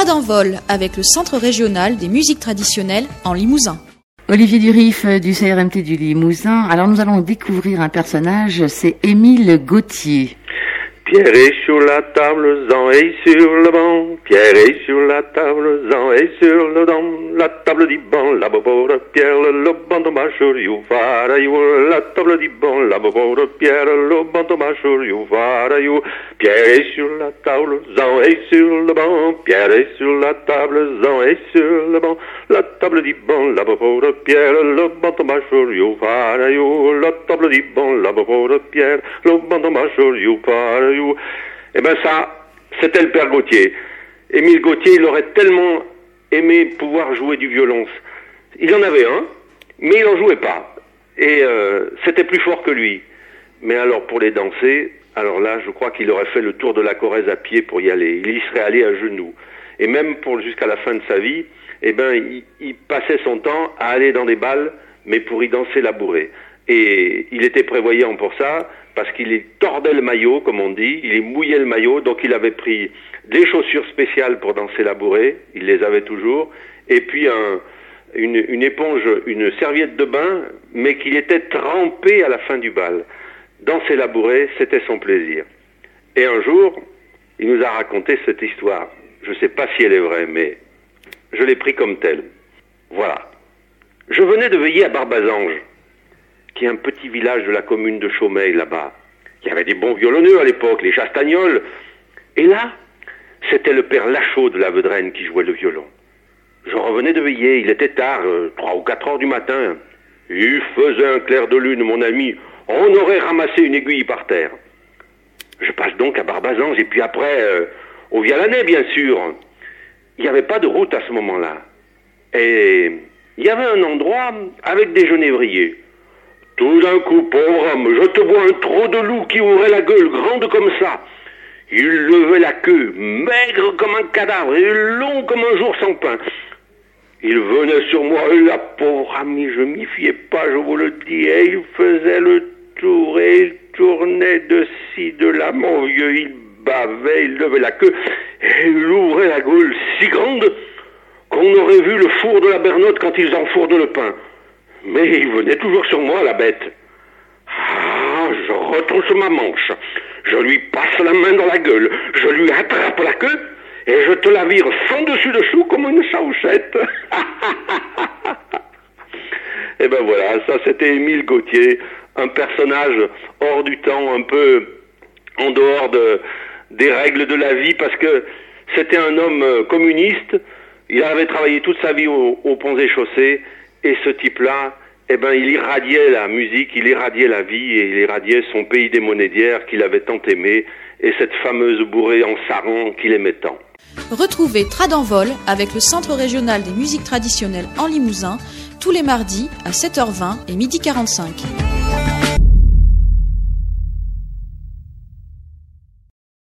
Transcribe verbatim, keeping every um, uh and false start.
Trad en vol avec le Centre régional des musiques traditionnelles en Limousin. Olivier Durif du C R M T du Limousin. Alors nous allons découvrir un personnage, c'est Émile Gauthier. Pierre est sur la table, Jean est sur le banc. Pierre est sur la table, Jean est sur le banc. La table dit bon, la bobo de Pierre, le banc de mâchoire, you fara you. La table dit bon, la bobo de Pierre, le banc de mâchoire, you fara you. Pierre est sur la table, Jean est sur le banc. Pierre est sur la table, Jean est sur le banc. La table dit bon, la bobo de Pierre, le banc de mâchoire, you fara you. La table dit bon, la bobo de Pierre, le banc de mâchoire, you fara you. Eh ben ça, c'était le père Gauthier. Émile Gauthier, il aurait tellement aimé pouvoir jouer du violon. Il en avait un, mais il n'en jouait pas. Et euh, c'était plus fort que lui. Mais alors pour les danser, alors là, je crois qu'il aurait fait le tour de la Corrèze à pied pour y aller. Il y serait allé à genoux. Et même pour jusqu'à la fin de sa vie, eh ben, il, il passait son temps à aller dans des balles, mais pour y danser la bourrée. Et il était prévoyant pour ça, parce qu'il est tordait le maillot, comme on dit, il est mouillait le maillot, donc il avait pris des chaussures spéciales pour danser la bourrée, il les avait toujours, et puis un, une, une éponge, une serviette de bain, mais qu'il était trempé à la fin du bal. Danser la bourrée, c'était son plaisir. Et un jour, il nous a raconté cette histoire. Je ne sais pas si elle est vraie, mais je l'ai pris comme telle. Voilà. Je venais de veiller à Barbazange, qui est un petit village de la commune de Chaumeil, là-bas. Il y avait des bons violonneux à l'époque, les Chastagnols. Et là, c'était le père Lachaud de la Vedrenne qui jouait le violon. Je revenais de veiller, il était tard, trois ou quatre heures du matin. Il faisait un clair de lune, mon ami. On aurait ramassé une aiguille par terre. Je passe donc à Barbazange, et puis après, euh, au Vialanais, bien sûr. Il n'y avait pas de route à ce moment-là. Et il y avait un endroit avec des genévriers. Tout d'un coup, pauvre homme, je te vois un trot de loup qui ouvrait la gueule, grande comme ça. Il levait la queue, maigre comme un cadavre et long comme un jour sans pain. Il venait sur moi, et la pauvre amie, je m'y fiais pas, je vous le dis, et il faisait le tour, et il tournait de ci, de là, mon vieux, il bavait, il levait la queue, et il ouvrait la gueule si grande qu'on aurait vu le four de la Bernotte quand ils enfournent le pain. Mais il venait toujours sur moi, la bête. Ah, je retrousse ma manche. Je lui passe la main dans la gueule. Je lui attrape la queue et je te la vire sans dessus dessous comme une chaouchette. Et ben voilà, ça c'était Émile Gauthier, un personnage hors du temps, un peu en dehors de, des règles de la vie, parce que c'était un homme communiste. Il avait travaillé toute sa vie au, au Ponts et Chaussées. Et ce type-là, eh ben, il irradiait la musique, il irradiait la vie et il irradiait son pays des Monédières qu'il avait tant aimé et cette fameuse bourrée en sarran qu'il aimait tant. Retrouvez Trad en vol avec le Centre régional des musiques traditionnelles en Limousin tous les mardis à sept heures vingt et midi quarante-cinq.